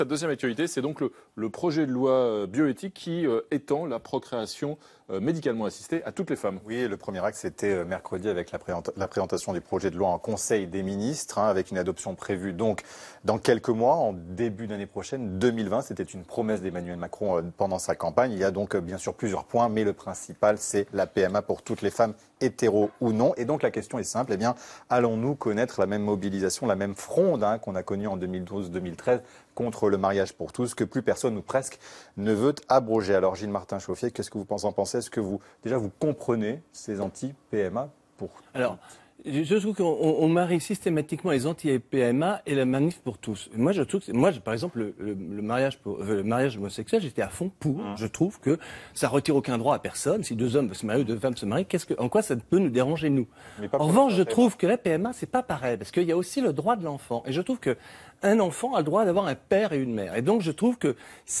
La deuxième actualité, c'est donc le projet de loi bioéthique qui étend la procréation médicalement assistée à toutes les femmes. Oui, le premier acte, c'était mercredi avec la présentation du projet de loi en Conseil des ministres, avec une adoption prévue donc dans quelques mois, en début d'année prochaine, 2020. C'était une promesse d'Emmanuel Macron pendant sa campagne. Il y a donc bien sûr plusieurs points, mais le principal, c'est la PMA pour toutes les femmes, hétéros ou non. Et donc la question est simple, allons-nous connaître la même mobilisation, la même fronde qu'on a connue en 2012-2013 contre le mariage pour tous, que plus personne ou presque ne veut abroger. Alors Gilles Martin-Chauffier, qu'est-ce que vous en pensez? Est-ce que vous comprenez ces anti-PMA pour Alors, je trouve qu'on marie systématiquement les anti-PMA et la manif pour tous. Moi, je trouve que, par exemple, le mariage homosexuel, j'étais à fond pour. Je trouve que ça retire aucun droit à personne. Si deux hommes veulent se marier ou deux femmes se marient, en quoi ça peut nous déranger, nous? En revanche, je trouve que la PMA, c'est pas pareil, parce qu'il y a aussi le droit de l'enfant. Et je trouve que un enfant a le droit d'avoir un père et une mère. Et donc, je trouve que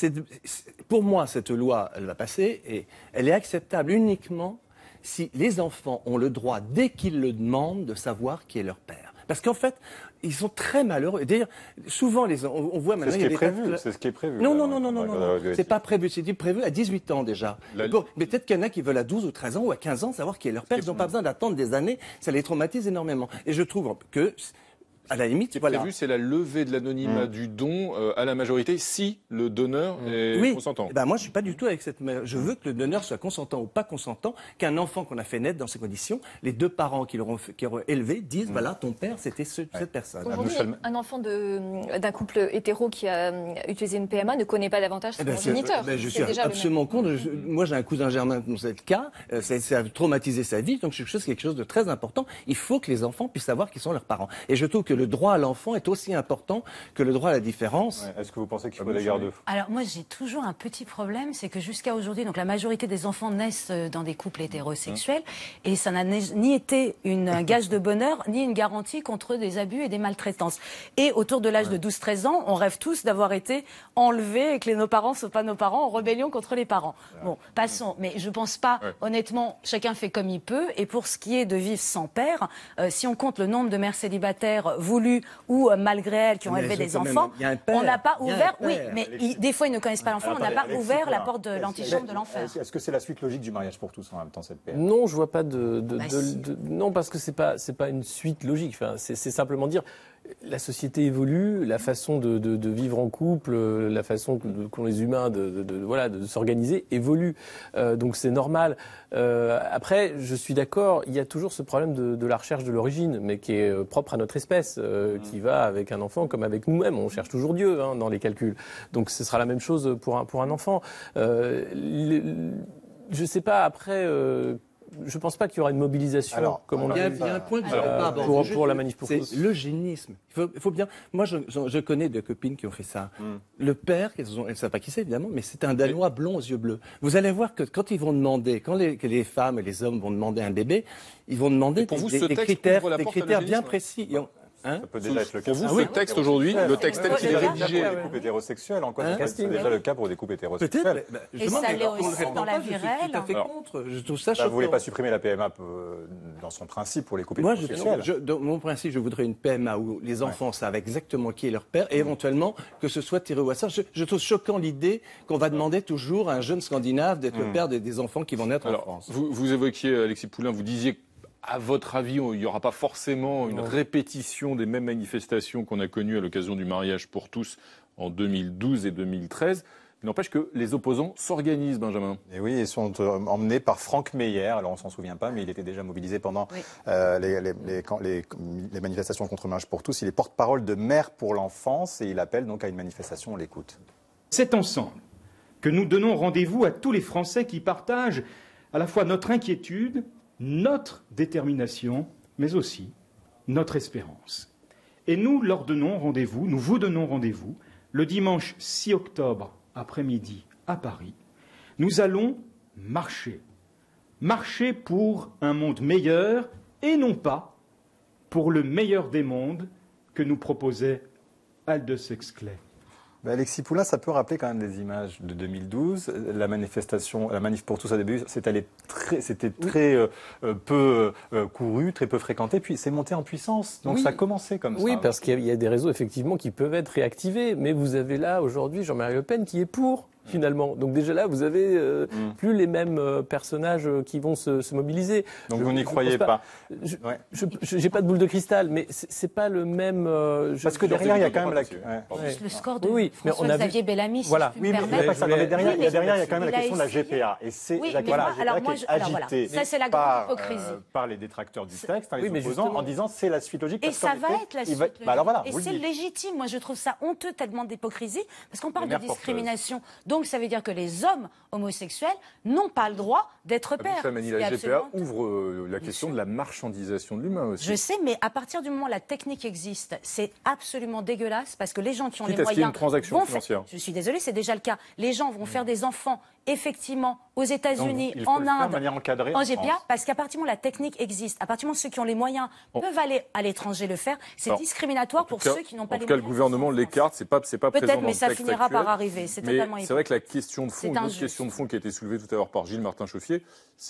pour moi, cette loi, elle va passer et elle est acceptable uniquement si les enfants ont le droit, dès qu'ils le demandent, de savoir qui est leur père. Parce qu'en fait, ils sont très malheureux. D'ailleurs, souvent, on voit maintenant... C'est ce qui est prévu. Non. C'est pas prévu. C'est prévu à 18 ans déjà. Mais peut-être qu'il y en a qui veulent à 12 ou 13 ans ou à 15 ans savoir qui est leur père. Ils n'ont pas besoin d'attendre des années. Ça les traumatise énormément. Et je trouve que... À la limite, prévu, c'est la levée de l'anonymat du don à la majorité si le donneur est consentant. Moi, je suis pas du tout avec cette. Je veux que le donneur soit consentant ou pas consentant, qu'un enfant qu'on a fait naître dans ces conditions, les deux parents qui l'auront élevé disent voilà, ton père, c'était cette personne. Aujourd'hui, un enfant d'un couple hétéro qui a utilisé une PMA ne connaît pas davantage son géniteur. Je suis absolument contre. Moi, j'ai un cousin germain dans ce cas. Ça a traumatisé sa vie, donc c'est quelque chose de très important. Il faut que les enfants puissent savoir qui sont leurs parents. Et je trouve que le droit à l'enfant est aussi important que le droit à la différence. Est-ce que vous pensez qu'il faut des garde-fous? Alors moi j'ai toujours un petit problème, c'est que jusqu'à aujourd'hui, donc la majorité des enfants naissent dans des couples hétérosexuels et ça n'a ni été un gage de bonheur, ni une garantie contre des abus et des maltraitances. Et autour de l'âge de 12-13 ans, on rêve tous d'avoir été enlevés et que nos parents ne soient pas nos parents en rébellion contre les parents. Bon, passons. Mais je pense pas, honnêtement, chacun fait comme il peut. Et pour ce qui est de vivre sans père, si on compte le nombre de mères célibataires voulues ou malgré elles qui ont élevé des enfants, on n'a pas ouvert. Oui, mais des fois ils ne connaissent pas l'enfant. On n'a pas ouvert la porte de l'antichambre de l'enfer. Est-ce que c'est la suite logique du mariage pour tous en même temps cette PMA? Non, je vois pas non, parce que c'est pas une suite logique. Enfin, c'est simplement dire la société évolue, la façon de vivre en couple, la façon qu'ont les humains de s'organiser évolue. Donc c'est normal. Après, je suis d'accord, il y a toujours ce problème de la recherche de l'origine, mais qui est propre à notre espèce, qui va avec un enfant comme avec nous-mêmes. On cherche toujours Dieu dans les calculs. Donc ce sera la même chose pour un enfant. Je sais pas, après... je pense pas qu'il y aura une mobilisation comme on l'a vu. Il y a un point que je pas aborder pour la manif pour tous. C'est l'eugénisme. Il faut bien. Moi, je connais des copines qui ont fait ça. Le père, elles ne savent pas qui c'est évidemment, mais c'est un Danois blond aux yeux bleus. Vous allez voir que quand ils vont demander, que les femmes et les hommes vont demander un bébé, ils vont demander des critères bien précis. Ça peut déjà être le cas. Pour vous, ce texte aujourd'hui, le texte tel qu'il est rédigé... Pour des couples hétérosexuels, en quoi c'est déjà le cas pour des couples hétérosexuels? Peut-être. Et ça l'est aussi dans la vie réelle. Je suis tout à fait contre. Je trouve ça choquant. Vous ne voulez pas supprimer la PMA dans son principe pour les couples hétérosexuels? Dans mon principe, je voudrais une PMA où les enfants savent exactement qui est leur père et éventuellement que ce soit tiré au hasard. Je trouve choquant l'idée qu'on va demander toujours à un jeune Scandinave d'être le père des enfants qui vont naître en France. Vous évoquiez, Alexis Poulain, vous disiez à votre avis, il n'y aura pas forcément une répétition des mêmes manifestations qu'on a connues à l'occasion du mariage pour tous en 2012 et 2013. Il n'empêche que les opposants s'organisent, Benjamin. Et oui, ils sont emmenés par Franck Meyer. Alors, on ne s'en souvient pas, mais il était déjà mobilisé pendant les manifestations contre le mariage pour tous. Il est porte-parole de Mère pour l'enfance et il appelle donc à une manifestation. On l'écoute. C'est ensemble que nous donnons rendez-vous à tous les Français qui partagent à la fois notre inquiétude, notre détermination, mais aussi notre espérance. Et nous leur donnons rendez-vous, nous vous donnons rendez-vous, le dimanche 6 octobre après-midi à Paris. Nous allons marcher. Marcher pour un monde meilleur et non pas pour le meilleur des mondes que nous proposait Aldous Huxley. Alexis Poulain, ça peut rappeler quand même des images de 2012. La manif pour tous au début, c'était très peu couru, très peu fréquenté, puis c'est monté en puissance. Donc ça a commencé comme ça. Oui, parce qu'il y a des réseaux effectivement qui peuvent être réactivés, mais vous avez là aujourd'hui Jean-Marie Le Pen qui est pour. Finalement. Donc déjà là, vous avez plus les mêmes personnages qui vont se mobiliser. Donc vous n'y croyez pas. Je n'ai pas de boule de cristal, mais c'est pas le même. Parce que derrière, il y a quand même le score de François-Xavier Bellamy. Voilà. Oui, mais pas ça. Derrière, il y a quand même la question de la GPA. Et c'est la question de la GPA qui est agitée par les détracteurs du texte, les opposants, en disant c'est la suite logique. Et ça va être la suite logique. Et c'est légitime. Moi, je trouve ça honteux, tellement d'hypocrisie, parce qu'on parle de discrimination. Donc, ça veut dire que les hommes homosexuels n'ont pas le droit d'être pères. La GPA ouvre la question de la marchandisation de l'humain aussi. Je sais, mais à partir du moment où la technique existe, c'est absolument dégueulasse parce que les gens qui ont les Quitte à ce qu'il y ait moyens une transaction financière. Je suis désolée, c'est déjà le cas. Les gens vont faire des enfants effectivement aux États-Unis, Donc, en Inde, de manière encadrée, en GPA, parce qu'à partir du moment où la technique existe, à partir du moment où ceux qui ont les moyens peuvent aller à l'étranger le faire, c'est discriminatoire pour ceux qui n'ont pas les moyens. En tout cas, le gouvernement l'écarte, c'est pas présent dans le texte Peut-être, mais ça finira par arriver. C'est totalement C'est vrai que la question de fond, une autre question de fond qui a été soulevée tout à l'heure par Gilles Martin-Chauffier,